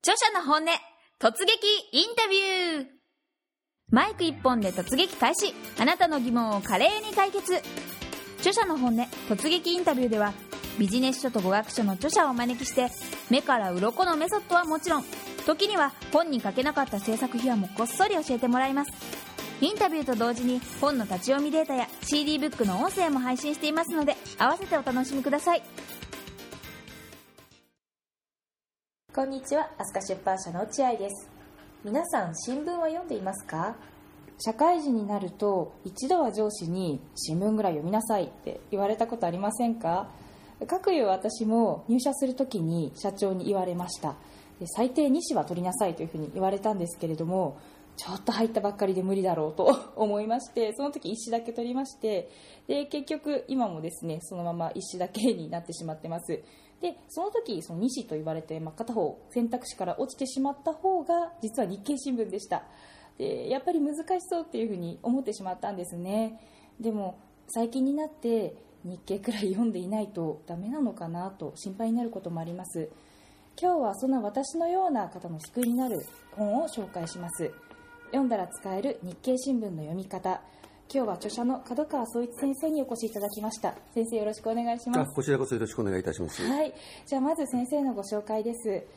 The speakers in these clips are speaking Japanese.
著者の本音突撃インタビュー。マイク一本で突撃開始。あなたの疑問を華麗に解決。著者の本音突撃インタビューでは、ビジネス書と語学書の著者をお招きして、目から鱗のメソッドはもちろん、時には本に書けなかった制作秘話もこっそり教えてもらいます。インタビューと同時に本の立ち読みデータや CD ブックの音声も配信していますので、合わせてお楽しみください。 こんにちは、飛鳥出版社の落合です。皆さん、新聞は読んでいますか？社会人になると一度は上司に新聞ぐらい読みなさいって言われたことありませんか？かくいう私も入社するときに社長に言われました。最低2紙は取りなさいというふうに言われたんですけれども、ちょっと入ったばっかりで無理だろうと思いまして、その時1紙だけ取りまして、で結局今もですね、そのまま1紙だけになってしまってます。でその時その2紙と言われて、片方選択肢から落ちてしまった方が実は日経新聞でした。でやっぱり難しそうっていうふうに思ってしまったんですね。でも最近になって日経くらい読んでいないとダメなのかなと心配になることもあります。今日はそんな私のような方の救いになる本を紹介します。読んだら使える日経新聞の読み方。今日は著者の角川総一先生にお越しいただきました。先生、よろしくお願いします。 こちらこそよろしくお願いいたします。 はい、じゃあまず先生のご紹介です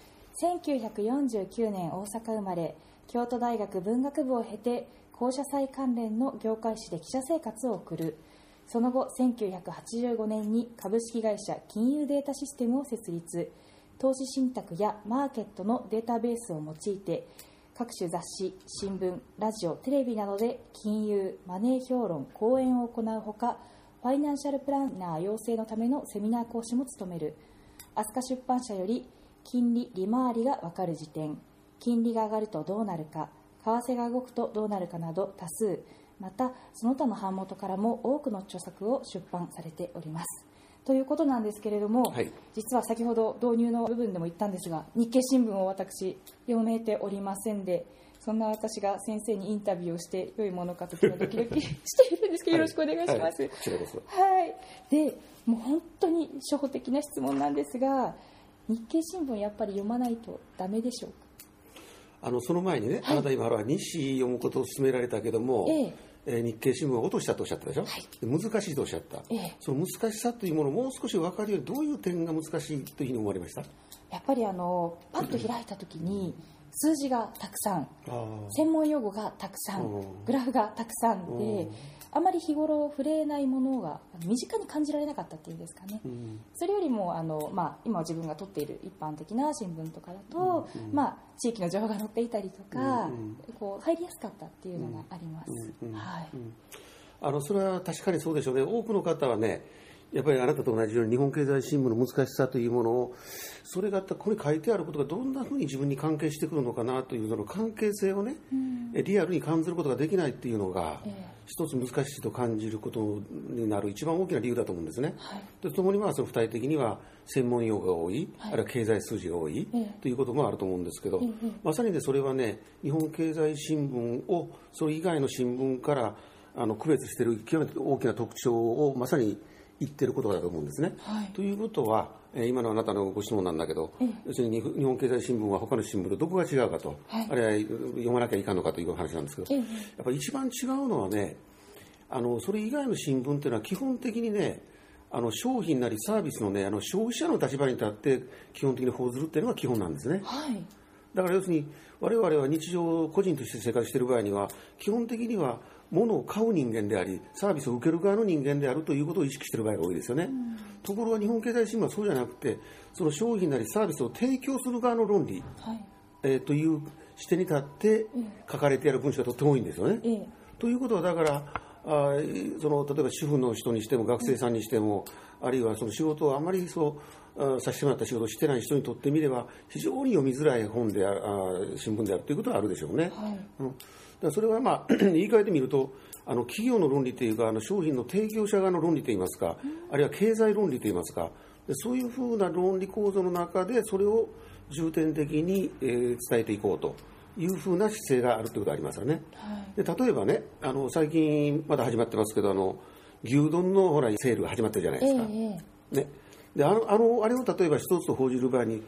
。1949年大阪生まれ、京都大学文学部を経て公社債関連の業界誌で記者生活を送る。その後1985年に株式会社金融データシステムを設立。投資信託やマーケットのデータベースを用いて、各種雑誌、新聞、ラジオ、テレビなどで金融、マネー評論、講演を行うほか、ファイナンシャルプランナー養成のためのセミナー講師も務める。飛鳥出版社より金利・利回りが分かる時点、金利が上がるとどうなるか、為替が動くとどうなるかなど多数、またその他の版元からも多くの著作を出版されております。ということなんですけれども、 はい、 実は先ほど導入の部分でも言ったんですが、日経新聞を私読めておりませんで、そんな私が先生にインタビューをして良いものかとドキドキしているんですけど、よろしくお願いします。 こちらこそ。 はい。で、もう本当に初歩的な質問なんですが、日経新聞やっぱり読まないとダメでしょうか？ その前にね、あなた今2紙読むことを勧められたけども、日経新聞は落としたとおっしゃったでしょ、はい、難しいとおっしゃった、その難しさというものをもう少し分かるように、どういう点が難しいというふうに思われました？ やっぱりパッと開いたときに数字がたくさん、専門用語がたくさん、グラフがたくさんで、あまり日頃触れないものが身近に感じられなかったっていうんですかね、それよりも今自分が取っている一般的な新聞とかだと、地域の情報が載っていたりとか、こう入りやすかったっていうのがあります。 それは確かにそうでしょうね。多くの方はね、やっぱりあなたと同じように日本経済新聞の難しさというものを、それがここに書いてあることがどんなふうに自分に関係してくるのかなというその関係性をね、リアルに感じることができないっていうのが、一つ難しいと感じることになる一番大きな理由だと思うんですね。でともにその具体的には専門用語が多い、あるいは経済数字が多い、ということもあると思うんですけど、まさにね、それはね、日本経済新聞をそれ以外の新聞から区別している極めて大きな特徴をまさに言ってることだと思うんですね。ということは、今のあなたのご質問なんだけど、要するに日本経済新聞は他の新聞とどこが違うかと、あるいは読まなきゃいかんのかという話なんですけど、やっぱり一番違うのはね、それ以外の新聞っていうのは基本的にね、商品なりサービスのね、消費者の立場に立って基本的に報ずるっていうのが基本なんですね。だから要するに我々は日常個人として生活している場合には、基本的には物を買う人間であり、サービスを受ける側の人間であるということを意識している場合が多いですよね。ところが日本経済新聞はそうじゃなくて、その商品なりサービスを提供する側の論理、という視点に立って書かれている文章がとっても多いんですよね。ということはだから例えば主婦の人にしても学生さんにしても、あるいはその仕事をあまりさせてもらった仕事をしてない人にとってみれば非常に読みづらい本で新聞であるということはあるでしょうね。だからそれは言い換えてみると、企業の論理というか商品の提供者側の論理といいますか、あるいは経済論理といいますか、そういうふうな論理構造の中でそれを重点的に伝えていこうというふうな姿勢があるということがありますよね。で例えばね、最近まだ始まってますけど、牛丼のセールが始まってるじゃないですか。ね、であれを例えば一つと報じる場合に、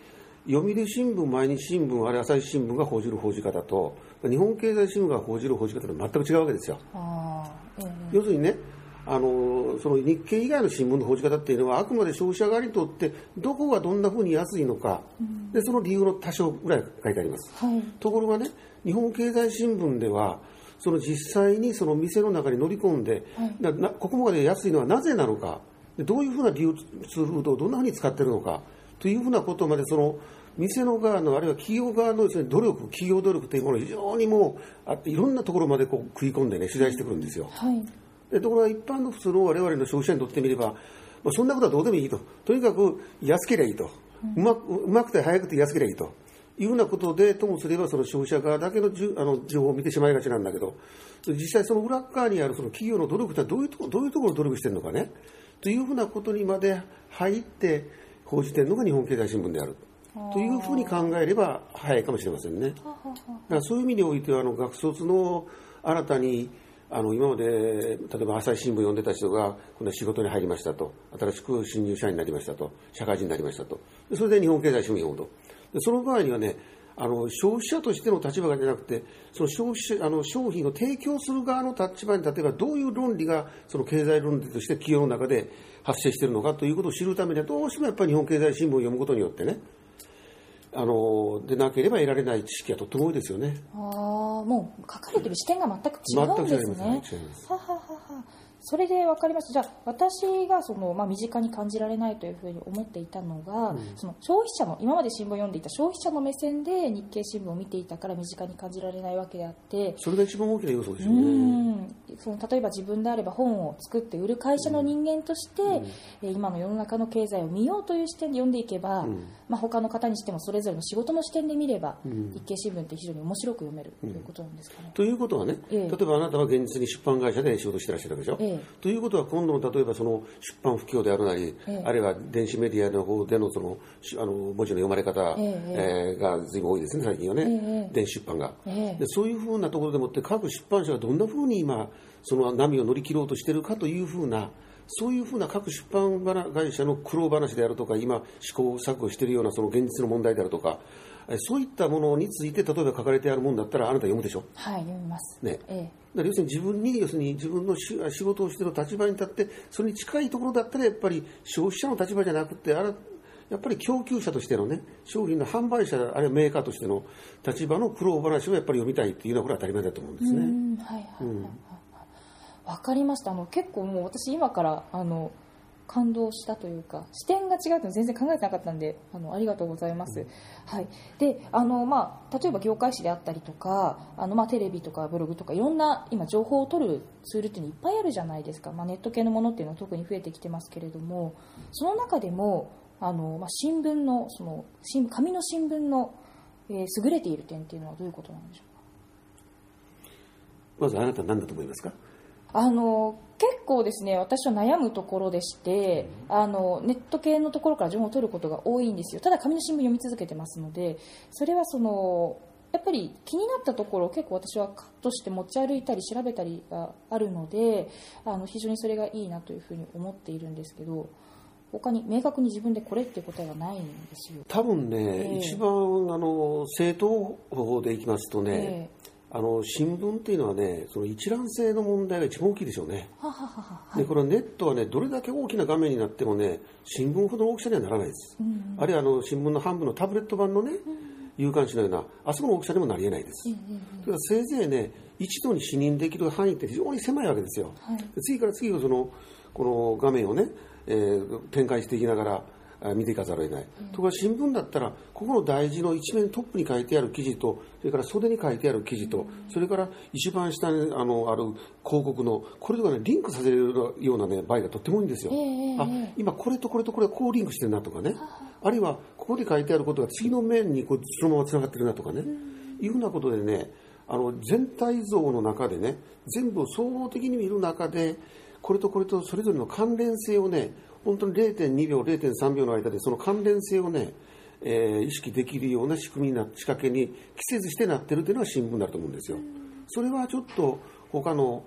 読売新聞、毎日新聞、あるいは朝日新聞が報じる報じ方と、日本経済新聞が報じる報じ方と全く違うわけですよ。要するにね、その日経以外の新聞の報じ方っていうのは、あくまで消費者側にとってどこがどんなふうに安いのか、でその理由の多少ぐらい書いてあります、ところがね、日本経済新聞ではその実際にその店の中に乗り込んで、ここまで安いのはなぜなのか、どういうふうな流通ルートをどんなふうに使っているのかというふうなことまで、その店の側の、あるいは企業側のですね、企業努力というものを非常にもういろんなところまでこう食い込んでね、取材してくるんですよ。でところが一般の普通の我々の消費者にとってみれば、そんなことはどうでもいいと、とにかく安ければいいと、うまくて早くて安ければいいというようなことで、ともすればその消費者側だけの情報を見てしまいがちなんだけど、実際その裏側にあるその企業の努力ってどういうところを努力しているのかねというふうなことにまで入って報じているのが日本経済新聞であるというふうに考えれば早いかもしれませんね。だからそういう意味においては、学卒の新たに今まで例えば朝日新聞読んでた人が今度は仕事に入りましたと、新しく新入社員になりましたと、社会人になりましたと、それで日本経済新聞を読むと。でその場合にはね、消費者としての立場じゃなくて、その商品を提供する側の立場に立てば、どういう論理がその経済論理として企業の中で発生しているのかということを知るためには、どうしてもやっぱり日本経済新聞を読むことによってね、でなければ得られない知識がとっても多いですよね。 もう書かれている視点が全く違うんですね。それで分かりました。じゃあ私が身近に感じられないというふうに思っていたのが、その消費者の、今まで新聞を読んでいた消費者の目線で日経新聞を見ていたから身近に感じられないわけであって、 それが一番大きな要素ですよね。 例えば自分であれば本を作って売る会社の人間として、今の世の中の経済を見ようという視点で読んでいけば、他の方にしてもそれぞれの仕事の視点で見れば、日経新聞って非常に面白く読めるということなんですかね。 ということはね、例えばあなたは現実に出版会社で仕事してらっしゃるわけでしょ。ということは今度の例えばその出版不況であるなり、あるいは電子メディアの方でのその文字の読まれ方が随分多いですね、最近はね、電子出版が。でそういうふうなところでもって各出版社がどんなふうに今その波を乗り切ろうとしているかというふうな、そういうふうな各出版会社の苦労話であるとか、今試行錯誤しているようなその現実の問題であるとか、そういったものについて例えば書かれてあるものだったらあなた読むでしょ。 はい、読みます、 ね。だから要するに自分の仕事をしている立場に立って、それに近いところだったらやっぱり消費者の立場じゃなくて、やっぱり供給者としてのね、商品の販売者、あるいはメーカーとしての立場の苦労話をやっぱり読みたいっていうのはこれは当たり前だと思うんですね。 わかりました。結構もう私今から感動したというか、視点が違うと全然考えてなかったんで、ありがとうございます。はい。で、例えば業界誌であったりとか、テレビとかブログとかいろんな今情報を取るツールっていうのいっぱいあるじゃないですか。ネット系のものっていうのは特に増えてきてますけれども、その中でも新聞の紙の新聞の、優れている点っていうのはどういうことなんでしょうか。 まずあなたは何だと思いますか。 結構ですね、私は悩むところでして、ネット系のところから情報を取ることが多いんですよ。ただ紙の新聞読み続けてますので、それはやっぱり気になったところを結構私はカットして持ち歩いたり調べたりがあるので、非常にそれがいいなというふうに思っているんですけど、他に明確に自分でこれっていう答えがないんですよ。 多分ね、一番正統法でいきますとね、新聞っていうのはね、その一覧性の問題が一番大きいでしょうね。でこれはネットはね、どれだけ大きな画面になってもね、新聞ほどの大きさにはならないです。あるいは新聞の半分のタブレット版のね、有刊紙のようなあそこの大きさにもなり得ないです。だからせいぜいね、一度に視認できる範囲って非常に狭いわけですよ。次から次をこの画面をね、展開していきながら見ていかざるを得ない。ところが新聞だったら、ここの大事の一面トップに書いてある記事と、それから袖に書いてある記事と、それから一番下にある広告のこれとかね、リンクさせるようなね場合がとっても多いんですよ。今これとこれとこれこうリンクしてるなとかね、あるいはここに書いてあることが次の面にそのままつながってるなとかね、いうふうなことでね、全体像の中でね、全部総合的に見る中で、これとこれとそれぞれの関連性をね、本当に 0.2 秒 0.3 秒の間でその関連性をね、意識できるような仕掛けに季節してなってるというのが新聞だと思うんですよ。それはちょっと他の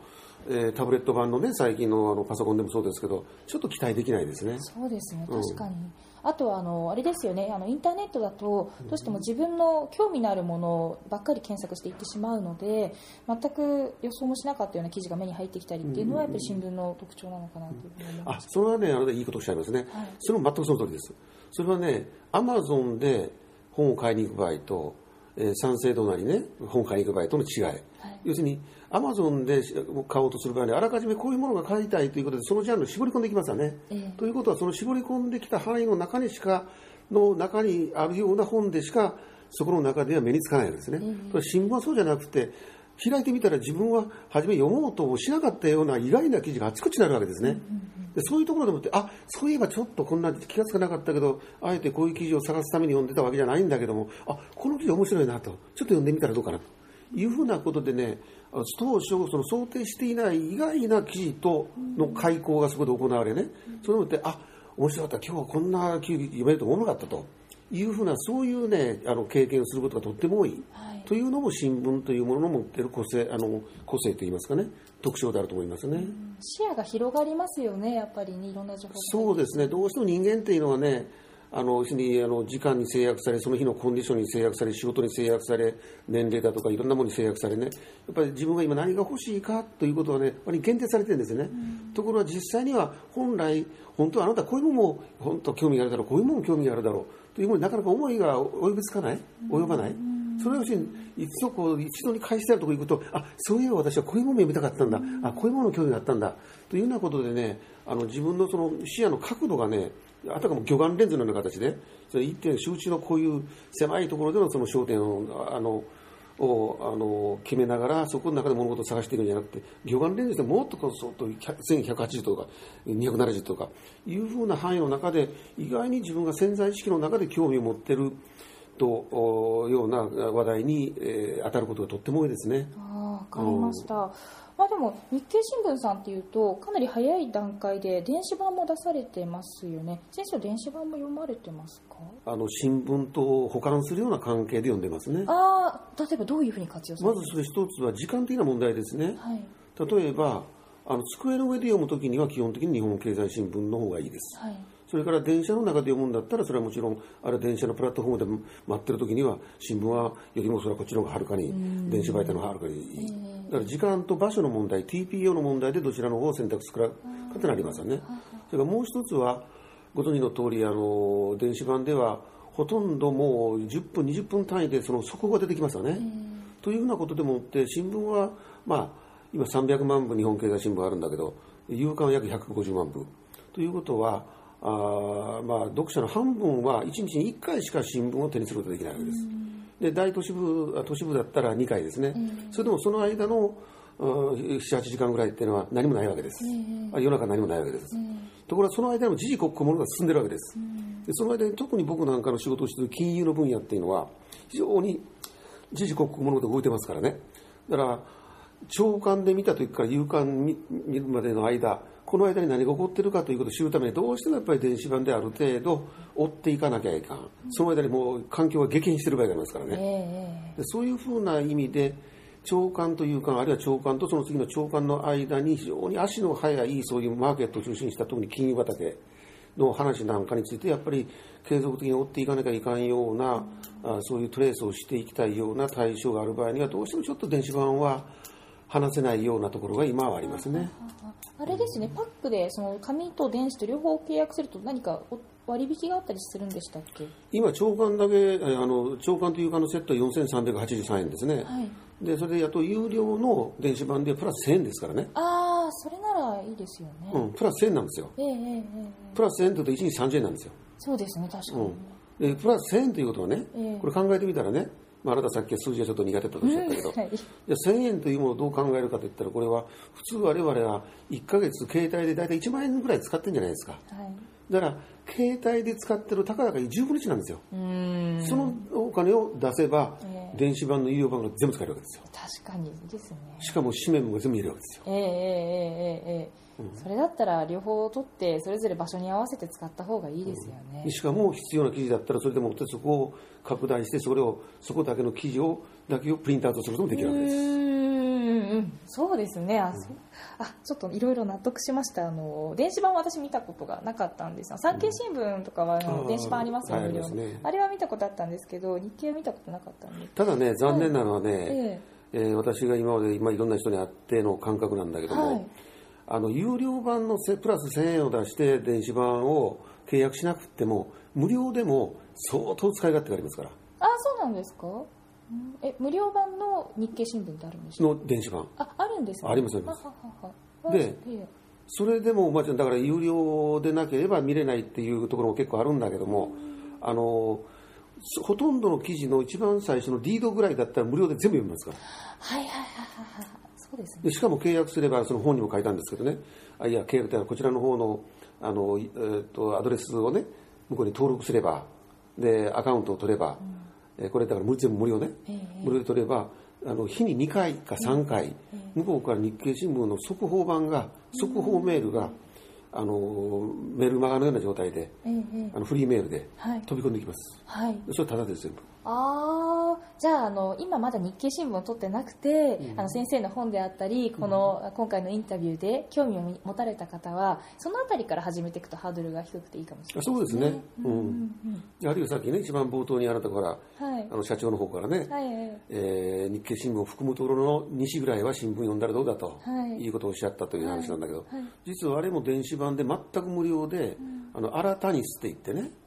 タブレット版のね、最近のパソコンでもそうですけど、ちょっと期待できないですね。 そうですね、確かに。あとはあれですよね、インターネットだとどうしても自分の興味のあるものばっかり検索していってしまうので、全く予想もしなかったような記事が目に入ってきたりっていうのはやっぱり新聞の特徴なのかなというふうに思います。 それはね、いいことおっしゃいますね、はい、それも全くその通りです。それはね、アマゾンで本を買いに行く場合と、三省堂なりね、本を買いに行く場合との違い、はい、要するにアマゾンで買おうとする場合にあらかじめこういうものが買いたいということでそのジャンルを絞り込んできますよね、ということはその絞り込んできた範囲の中にあるような本でしかそこの中では目につかないんですね、新聞はそうじゃなくて開いてみたら自分は初め読もうとしなかったような意外な記事があちこちになるわけですね、でそういうところでもってそういえばちょっとこんな気がつかなかったけどあえてこういう記事を探すために読んでたわけじゃないんだけどもこの記事面白いなとちょっと読んでみたらどうかなというふうなことでね、当初その想定していない意外な記事との開講がそこで行われね、それをって面白かった、今日はこんな記事読めると思わなかったというふうなそういうね経験をすることがとっても多い、というのも新聞というものの持っている個性といいますかね、特徴であると思いますね。 視野が広がりますよね、やっぱりね、いろんな情報が。 そうですね、どうしても人間っていうのはね、時間に制約され、その日のコンディションに制約され、仕事に制約され、年齢だとかいろんなものに制約されね、やっぱり自分が今何が欲しいかということはね、やっぱり限定されてるんですよね、ところが実際には本当はあなたこういうものも本当興味があるだろう、こういうものも興味があるだろうというものになかなか思いが及ばない、それを一度に返してあるところに行くとそういえば私はこういうものを読みたかったんだ、こういうものに興味があったんだというようなことでね、自分のその視野の角度がね、あたかも魚眼レンズのような形で一点集中のこういう狭いところでのその焦点を決めながらそこの中で物事を探していくんじゃなくて、魚眼レンズでもっと1180とか270とかいうふうな範囲の中で意外に自分が潜在意識の中で興味を持っているとような話題に当たることがとっても多いですね。 わかりました。でも日経新聞さんっていうとかなり早い段階で電子版も出されてますよね。先生、電子版も読まれてますか？ 新聞と補完するような関係で読んでますね。 例えばどういうふうに活用されてますか？ まずそれ一つは時間的な問題ですね、はい、例えば机の上で読むときには基本的に日本経済新聞の方がいいです、はい、それから電車の中で読むんだったらそれはもちろん電車のプラットフォームで待ってるときには新聞はよりもそれはこっちの方がはるかに電子媒体の方がはるかにいい、だから時間と場所の問題 TPO の問題でどちらの方を選択するかとなりますよね。それからもう一つはご存知の通り電子版ではほとんどもう10分20分単位でその速報が出てきますよね、というようなことでもって新聞は今300万部日本経済新聞あるんだけど夕刊は約150万部ということは読者の半分は1日に1回しか新聞を手にすることができないわけです。で大都市部だったら2回ですね、それでもその間の7、8時間ぐらいっていうのは何もないわけです、夜中何もないわけです、ところがその間にも時々刻々ものが進んでるわけです、でその間に特に僕なんかの仕事をしている金融の分野っていうのは非常に時々刻々物事が動いてますからね。だから朝刊で見た時から夕刊見るまでの間、この間に何が起こっているかということを知るためにどうしてもやっぱり電子版である程度追っていかなきゃいかん、その間にもう環境が激変している場合がありますからね、でそういうふうな意味で朝刊と夕刊あるいは朝刊とその次の朝刊の間に非常に足の速いそういうマーケットを中心にした特に金融畑の話なんかについてやっぱり継続的に追っていかなきゃいかんようなそういうトレースをしていきたいような対象がある場合にはどうしてもちょっと電子版は話せないようなところが今はありますね。 あれですね、パックでその紙と電子と両方契約すると何か割引があったりするんでしたっけ？ 今朝刊だけ朝刊と夕刊のセットは4383円ですね、はい、でそれであと有料の電子版でプラス1000円ですからね。 それならいいですよね、 プラス1000円なんですよ、プラス1000円というと1日30円なんですよ。 そうですね、確かに、 でプラス1000円ということはね、これ考えてみたらね、あなたさっき数字はちょっと苦手だとおっしゃったけど、はい、じゃあ1000円というものをどう考えるかといったらこれは普通我々は1ヶ月携帯でだいたい1万円ぐらい使ってるんじゃないですか、はい、だから携帯で使ってるたかだかに10分の1なんですよ。そのお金を出せば、電子版の有料版が全部使えるわけですよ。 確かにですね。 しかも紙面も全部見えるわけですよ。 それだったら両方取ってそれぞれ場所に合わせて使った方がいいですよね、 しかも必要な記事だったらそれでもってそこを拡大してそこだけの記事だけをプリントアウトすることもできるわけです。 そうですね。ちょっといろいろ納得しました。電子版は私見たことがなかったんです。産経新聞とかは電子版ありますよね。あれは見たことあったんですけど、日経は見たことなかったんで。 ただね、残念なのはね、私が今までいろんな人に会っての感覚なんだけども、有料版のプラス1000円を出して電子版を契約しなくても無料でも相当使い勝手がありますから。 そうなんですか。無料版の日経新聞ってあるんですか。 の電子版あるんですか。 ありますあります。でそれでも、だから有料でなければ見れないっていうところも結構あるんだけども、ほとんどの記事の一番最初のリードぐらいだったら無料で全部読みますから。そうですね。でしかも契約すれば、その本にも書いたんですけどね、契約というのはこちらの方のアドレスをね、向こうに登録すれば、でアカウントを取れば、これだから全部無料ね、無料で取れば、日に2回か3回、向こうから日経新聞の速報メールがメルマガのような状態で、フリーメールで飛び込んできます。それタダです全部。 じゃあ今まだ日経新聞を取ってなくて、先生の本であったり今回のインタビューで興味を持たれた方はそのあたりから始めていくとハードルが低くていいかもしれないですね。 そうですね。あるいはさっきね、一番冒頭にあなたから、社長の方からね、日経新聞を含むところの2紙ぐらいは新聞読んだらどうだと、いうことをおっしゃったという話なんだけど、実はあれも電子版で全く無料で、新たにすって言ってね、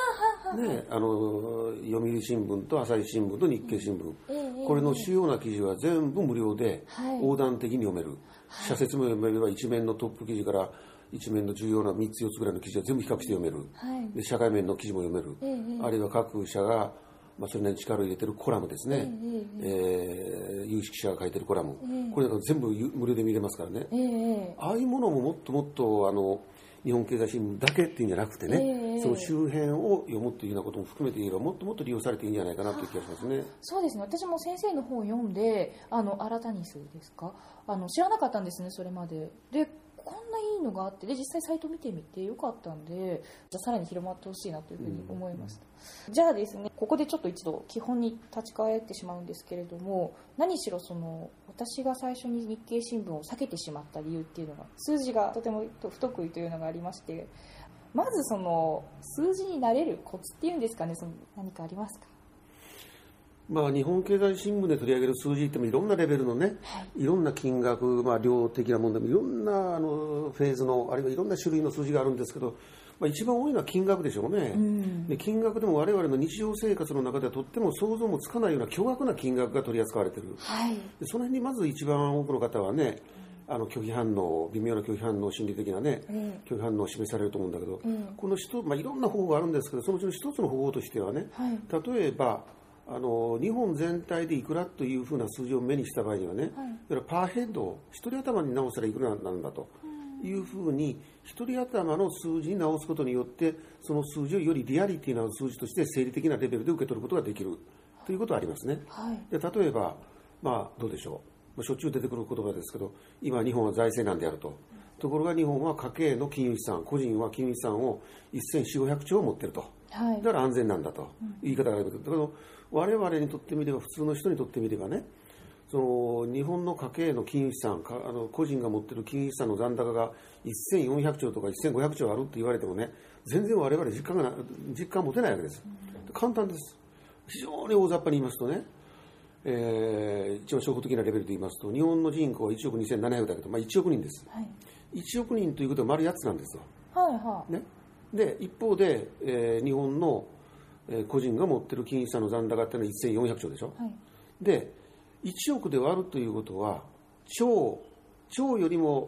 読売新聞と朝日新聞と日経新聞、これの主要な記事は全部無料で横断的に読める、社説も読めれば一面のトップ記事から一面の重要な3つ4つぐらいの記事は全部比較して読める、で社会面の記事も読める、あるいは各社がそれなりに力を入れてるコラムですね、有識者が書いてるコラム、これなんか全部無料で見れますからね、ああいうものももっともっと日本経済新聞だけっていうんじゃなくてね、その周辺を読むというようなことも含めて言えばもっともっと利用されていいんじゃないかなという気がしますね。 そうですね。私も先生の本を読んで新たにするですか、知らなかったんですね、それまで。でこんないいのがあって、で実際サイト見てみてよかったんで、じゃあさらに広まってほしいなというふうに思いました。じゃあですね、ここでちょっと一度基本に立ち返ってしまうんですけれども、何しろ私が最初に日経新聞を避けてしまった理由っていうのが、数字がとても不得意というのがありまして、まず数字になれるコツっていうんですかね、何かありますか。 日本経済新聞で取り上げる数字ってもいろんなレベルのね、いろんな金額、量的なものでもいろんなフェーズの、あるいはいろんな種類の数字があるんですけど、一番多いのは金額でしょうね。で金額でも我々の日常生活の中ではとっても想像もつかないような巨額な金額が取り扱われている、でその辺にまず一番多くの方はね、拒否反応、微妙な拒否反応、心理的なね、拒否反応を示されると思うんだけど、このいろんな方法があるんですけど、そのうちの一つの方法としてはね、例えば日本全体でいくらというふうな数字を目にした場合にはね、パーヘッド、一人頭に直したらいくらなんだというふうに、一人頭の数字に直すことによって、その数字をよりリアリティな数字として生理的なレベルで受け取ることができるということはありますね。で例えば、どうでしょう、しょっちゅう出てくる言葉ですけど、今日本は財政難であると。ところが日本は家計の金融資産、個人は金融資産を1400、500兆を持っていると。だから安全なんだと言い方があるけど、だから我々にとってみれば、普通の人にとってみればね、日本の家計の金融資産、個人が持っている金融資産の残高が1400兆とか1500兆あるって言われてもね、全然我々実感持てないわけです。簡単です。非常に大雑把に言いますとね、一応初歩的なレベルで言いますと、日本の人口は1億2700だけど、1億人です。1億人ということは丸8つなんですよ。ね、で一方で、日本の個人が持っている金融資産の残高っていうのは1400兆でしょ、で1億で割るということは兆よりも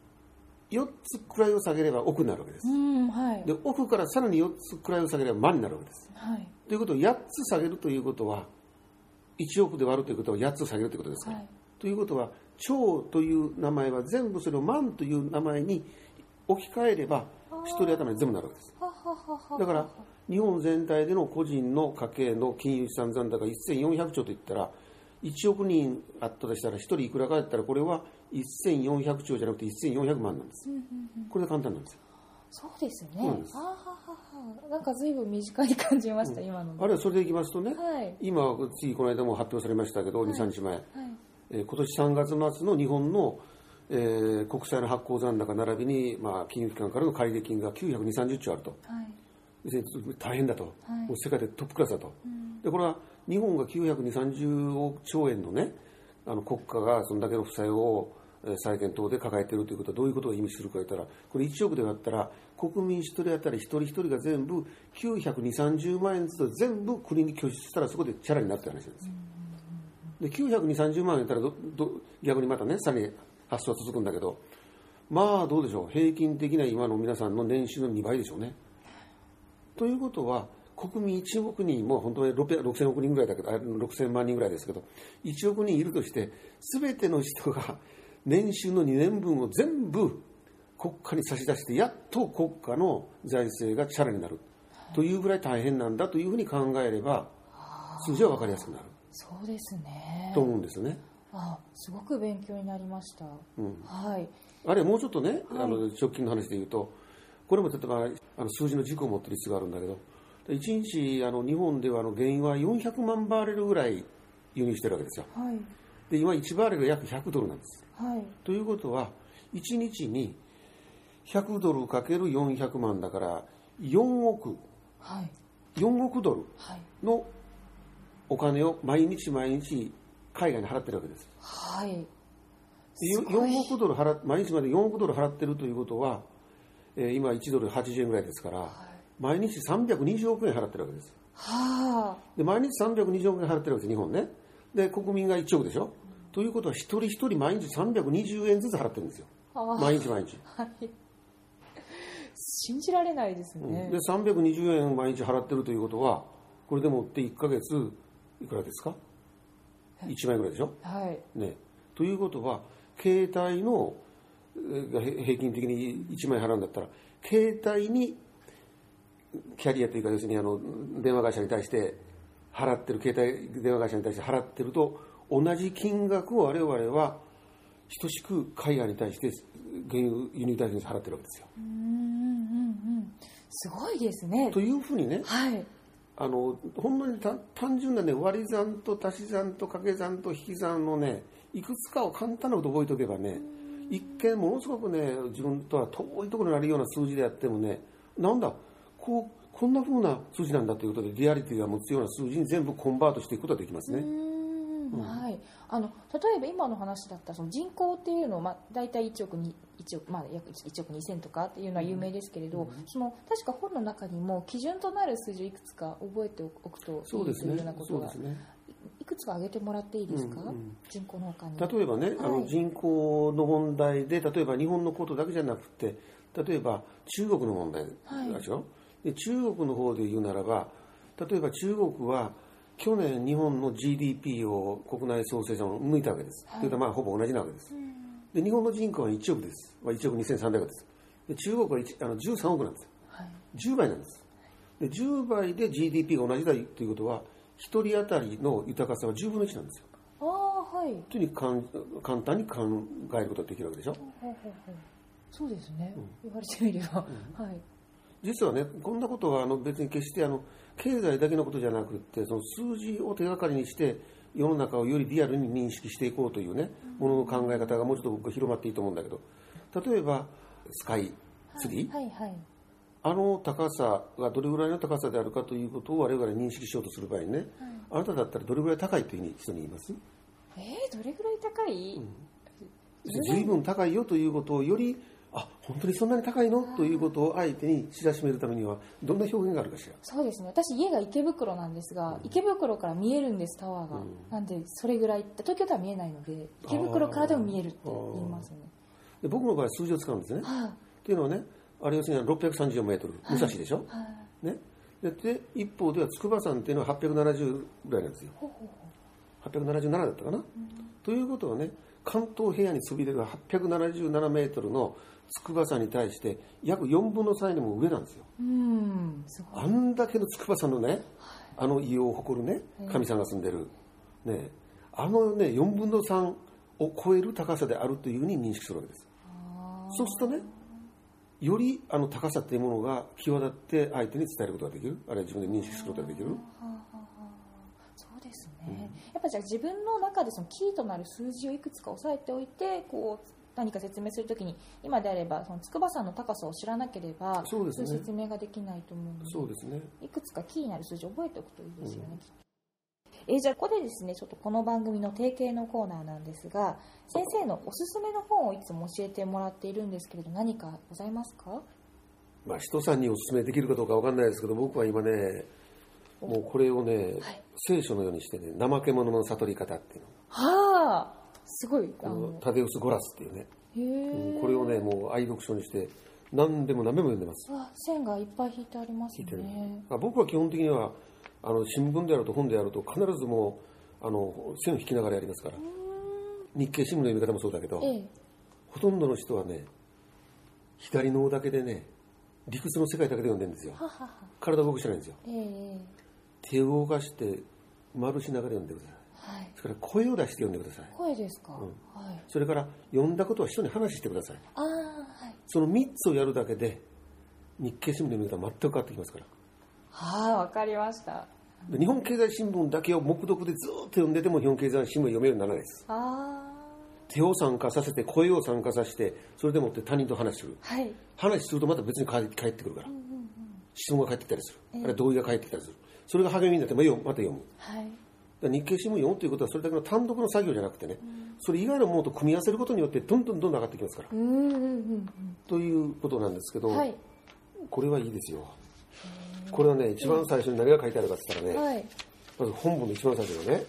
4つ位を下げれば億になるわけです、で億からさらに4つ位を下げれば万になるわけです、ということを8つ下げるということは、1億で割るということは8つ下げるということですから、ということは兆という名前は全部それを万という名前に置き換えれば一人頭に全部なるわけです。だから日本全体での個人の家計の金融資産残高1400兆といったら、1億人あったとしたら1人いくらかだったら、これは1400兆じゃなくて1400万なんです、これで簡単なんですよ。 そうですね。なんか随分身近に感じました、今の。 あるいはそれでいきますとね、今この間も発表されましたけど、2、3日前、 今年3月末の日本の、国債の発行残高並びに、金融機関からの借入金が920、30兆あると、大変だと、もう世界でトップクラスだと、でこれは日本が920、30兆円のね、国家がそんだけの負債を債券等で抱えているということはどういうことを意味するかといったら、これ1億で割ったら国民1人当たり一人一人が全部920、30万円ずつ全部国に拠出したらそこでチャラになった話なんですよ。で920、30万円やったら逆にまたねさらに発想は続くんだけど、どうでしょう、平均的な今の皆さんの年収の2倍でしょうね。ということは国民1億人も本当に6000億人ぐらいだけど、6000万人ぐらいですけど、1億人いるとして、全ての人が年収の2年分を全部国家に差し出して、やっと国家の財政がチャラになるというぐらい大変なんだというふうに考えれば、数字は分かりやすくなる。 そうですね。 と思うんですよね。 すごく勉強になりました。はい。 あれもうちょっとね、直近の話で言うと、これも例えば数字の軸を持っている必要があるんだけど、1日日本では原油は400万バーレルぐらい輸入してるわけですよ。で今1バーレルが約100ドルなんです。ということは1日に100ドルかける400万だから4億ドルのお金を毎日毎日海外に払ってるわけです。4億ドル毎日まで4億ドル払ってるということは、今1ドル80円ぐらいですから、毎日320億円払ってるわけです。で毎日320億円払ってるわけです、日本ね。で国民が1億でしょ、ということは一人一人毎日320円ずつ払ってるんですよ、毎日毎日。 信じられないですね。 で320円毎日払ってるということは、これでもって1ヶ月いくらですか、1万円ぐらいでしょ、ね。ということは携帯の平均的に1万円払うんだったら、携帯にキャリアというか、要するに電話会社に対して払ってる、携帯電話会社に対して払ってると同じ金額を我々は等しく海外に対して原油輸入代金に払ってるわけですよ。 すごいですね。 というふうにね、ほんのに単純なね、割り算と足し算と掛け算と引き算のね、いくつかを簡単なこと覚えておけばね、一見ものすごくね、自分とは遠いところにあるような数字であってもね、なんだこんな風な数字なんだということで、リアリティが持つような数字に全部コンバートしていくことができますね。 例えば今の話だったら、その人口っていうのを、大体1億約1億2000とかっていうのは有名ですけれど、確か本の中にも基準となる数字をいくつか覚えておくといいというようなことが、いくつか挙げてもらっていいですか、人口の他に。 例えばね、人口の問題で、例えば日本のことだけじゃなくて、例えば中国の問題でしょ、で中国の方で言うならば、例えば中国は去年日本の GDP を国内総生産を抜いたわけです。というとほぼ同じなわけです。で日本の人口は1億です。1億2300です。で中国は13億なんですよ。10倍なんです。で10倍で GDP が同じだということは、1人当たりの豊かさは10分の1なんですよ。というふうに簡単に考えることができるわけでしょ。 そうですね、言われてみれば。 実はね、こんなことは別に決して経済だけのことじゃなくて、その数字を手がかりにして世の中をよりリアルに認識していこうというね、ものの考え方がもうちょっと僕は広まっていいと思うんだけど、例えばスカイツリー、高さがどれぐらいの高さであるかということを我々認識しようとする場合にね、あなただったらどれぐらい高いというふうに人に言います？ どれぐらい高い？ 随分高いよということをより、本当にそんなに高いのということを相手に知らしめるためにはどんな表現があるかしら。 そうですね、私家が池袋なんですが、池袋から見えるんです、タワーが。なんでそれぐらい、東京では見えないので池袋からでも見えるって言いますね。 で僕の場合は数字を使うんですね。というのはね、あれ要するに634メートル、武蔵でしょ、ね、で一方では筑波山っていうのは870ぐらいなんですよ。877だったかな、ということはね、関東平野にそびれる877メートルの筑波山に対して約4分の3よりも上なんですよ。あんだけの筑波山のね、異様を誇るね、神さんが住んでる、ね、4分の3を超える高さであるというふうに認識するわけです。そうするとね、より高さというものが際立って相手に伝えることができる、あるいは自分で認識することができる。 そうですね。 やっぱりじゃあ自分の中でそのキーとなる数字をいくつか押さえておいてこう何か説明するときに今であればその筑波山の高さを知らなければそういう説明ができないと思うので、 そうですね、 いくつかキーになる数字を覚えておくといいですよね、じゃあここでですねちょっとこの番組の提携のコーナーなんですが、先生のおすすめの本をいつも教えてもらっているんですけれど何かございますか？ 人さんにお勧めできるかどうかわかんないですけど、僕は今ねもうこれをね、聖書のようにしてね、怠け者の悟り方っていうの、すごいタデウス・ゴラスっていうね、これをねもう愛読書にして何べも読んでます。 線がいっぱい引いてありますね。 僕は基本的には新聞であると本であると必ずもう線を引きながらやりますから、日経新聞の読み方もそうだけど、ほとんどの人はね左脳だけでね理屈の世界だけで読んでるんですよ。体を動かしてないんですよ。手を動かして丸しながら読んでください。それから声を出して読んでください。 声ですか？ それから読んだことは人に話してください。その3つをやるだけで日経新聞の読み方は全く変わってきますから。 わかりました。 日本経済新聞だけを黙読でずっと読んでても日本経済新聞を読めるようにならないです。手を参加させて声を参加させてそれでもって他人と話する、話するとまた別に帰ってくるから、質問が返ってきたりする、あるいは同意が返ってきたりする、それが励みになってまた読む、日経新聞を読むということはそれだけの単独の作業じゃなくてね、それ以外のものと組み合わせることによってどんどん上がってきますから、ということなんですけど、これはいいですよ。これはね一番最初に何が書いてあるかって言ったらね、まず本文の一番最初がね、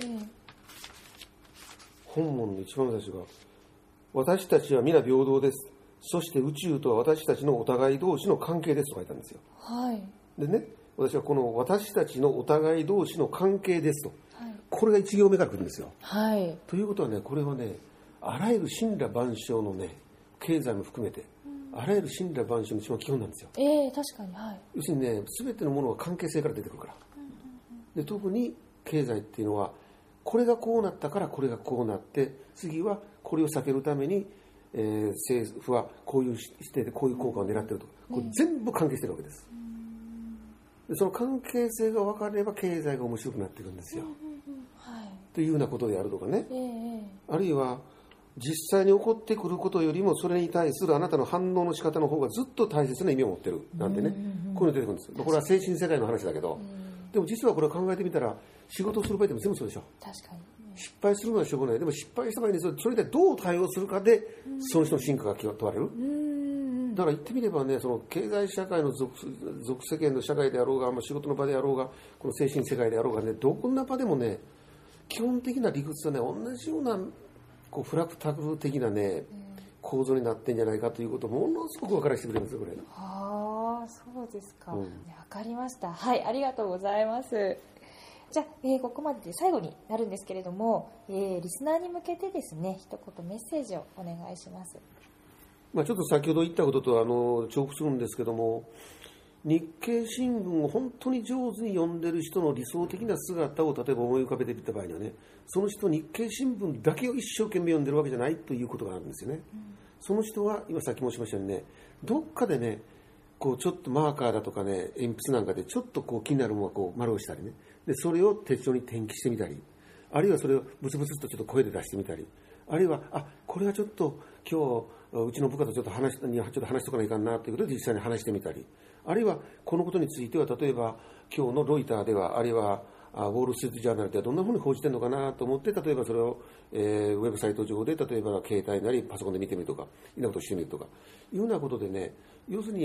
本文の一番最初が私たちは皆平等です、そして宇宙とは私たちのお互い同士の関係ですと書いたんですよ。でね、私はこの私たちのお互い同士の関係ですと、これが1行目から来るんですよ。ということはね、これはねあらゆる神羅万象のね経済も含めて、あらゆる神羅万象の一番基本なんですよ。 確かに、 要するにね全てのものは関係性から出てくるから、で特に経済っていうのはこれがこうなったからこれがこうなって、次はこれを避けるために、政府はこういう視点でこういう効果を狙っていると、これ全部関係しているわけです。でその関係性が分かれば経済が面白くなっていくんですよ、というようなことであるとかね、あるいは実際に起こってくることよりもそれに対するあなたの反応の仕方の方がずっと大切な意味を持ってるなんてね、こういうの出てくるんですよ。これは精神世界の話だけど、でも実はこれを考えてみたら仕事をする場合でも全部そうでしょ。失敗するのはしょうがない。でも失敗した場合にそれでどう対応するかでその人の進化が問われる。だから言ってみればね、その経済社会の俗世間の社会であろうが、仕事の場であろうが、この精神世界であろうがね、どこの場でもね基本的な理屈はね同じようなこうフラクタル的なね構造になってんじゃないかということをものすごく分からせてくれるんですよ、これ。 そうですか、分かりました。ありがとうございます。じゃあ、ここまでで最後になるんですけれども、リスナーに向けてですね一言メッセージをお願いします。 ちょっと先ほど言ったことと重複するんですけども、日経新聞を本当に上手に読んでる人の理想的な姿を例えば思い浮かべていった場合にはね、その人日経新聞だけを一生懸命読んでるわけじゃないということがあるんですよね。その人は今さっき申しましたようにね、どっかでねこうちょっとマーカーだとかね鉛筆なんかでちょっとこう気になるものをこう丸をしたりね、でそれを手帳に転記してみたり、あるいはそれをブツブツとちょっと声で出してみたり、あるいはこれはちょっと今日うちの部下とちょっと話しとかないかんなということで実際に話してみたり、あるいはこのことについては例えば今日のロイターでは、あるいはウォール・ストリート・ジャーナルではどんなふうに報じてるのかなと思って、例えばそれを、ウェブサイト上で例えば携帯なりパソコンで見てみるとか、いろんなことをしてみるとかいうようなことでね、要するに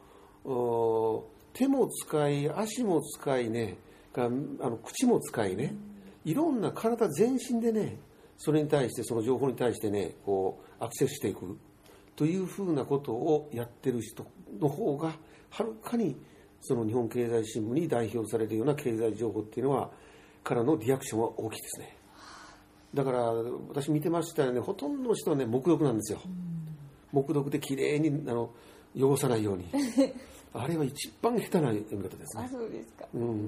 手も使い足も使いね、口も使いね、いろんな体全身でねそれに対してその情報に対してねこうアクセスしていくというふうなことをやってる人の方がはるかにその日本経済新聞に代表されるような経済情報っていうのはからのリアクションは大きいですね。だから私見てましたよね、ほとんどの人はね黙読なんですよ。黙読できれいに汚さないようにあれは一番下手な読み方ですね。 そうですか。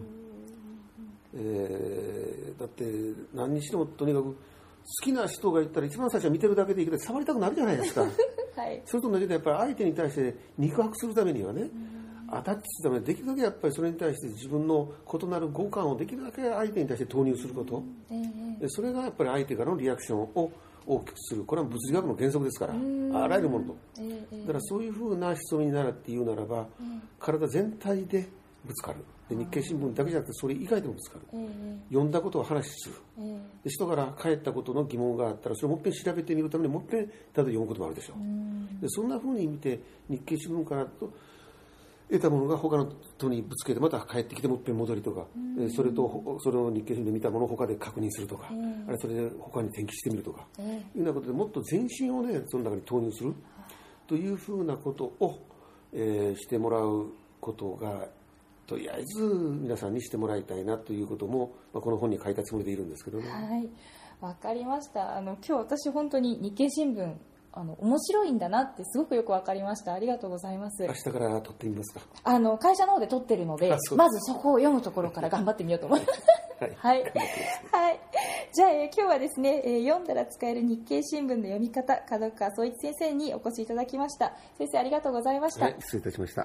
だって何にしてもとにかく好きな人がいたら一番最初は見てるだけでいいけど触りたくなるじゃないですか、それと同じでやっぱり相手に対して肉薄するためにはね、 アタッチするためにできるだけやっぱりそれに対して自分の異なる五感をできるだけ相手に対して投入すること、でそれがやっぱり相手からのリアクションを大きくする。これは物理学の原則ですから、あらゆるものと、だからそういうふうな潜みになるっていうならば、体全体でぶつかる。で日経新聞だけじゃなくてそれ以外でもぶつかる、読んだことを話する、で人から返ったことの疑問があったらそれをもっぺん調べてみるためにもっぺんただ読むこともあるでしょう、でそんなふうに見て日経新聞からと得たものが他の人にぶつけてまた帰ってきてもっぺん戻りとか、それとそれを日経新聞で見たものを他で確認するとか、あるいはそれで他に転記してみるとか、いうようなことでもっと全身をねその中に投入するというふうなことを、してもらうことがとりあえず皆さんにしてもらいたいなということも、この本に書いたつもりでいるんですけどね。 はい、わかりました。今日私本当に日経新聞面白いんだなってすごくよくわかりました。ありがとうございます。 明日から撮ってみますか。 会社の方で撮ってるので、まずそこを読むところから頑張ってみようと思いますはい、はい、じゃあ、今日はですね、読んだら使える日経新聞の読み方、門川総一先生にお越しいただきました。先生ありがとうございました。 はい、失礼いたしました。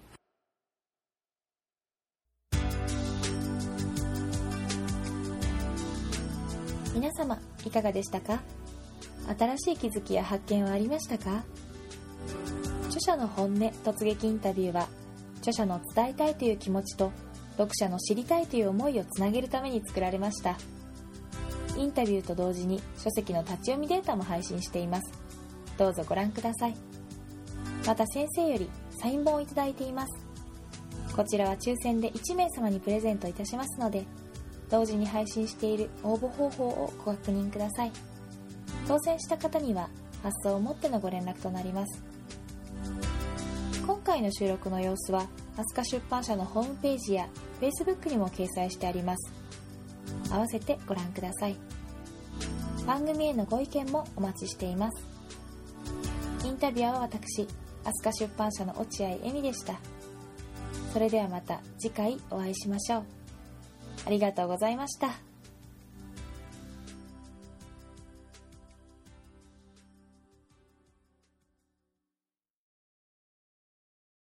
皆様いかがでしたか？新しい気づきや発見はありましたか？著者の本音突撃インタビューは、著者の伝えたいという気持ちと読者の知りたいという思いをつなげるために作られました。インタビューと同時に書籍の立ち読みデータも配信しています。どうぞご覧ください。また先生よりサイン本をいただいています。こちらは抽選で1名様にプレゼントいたしますので、同時に配信している応募方法をご確認ください。当選した方には発送をもってのご連絡となります。今回の収録の様子は飛鳥出版社のホームページや Facebook にも掲載してあります。合わせてご覧ください。番組へのご意見もお待ちしています。インタビュアーは私、飛鳥出版社の落合恵美でした。それではまた次回お会いしましょう。ありがとうございました。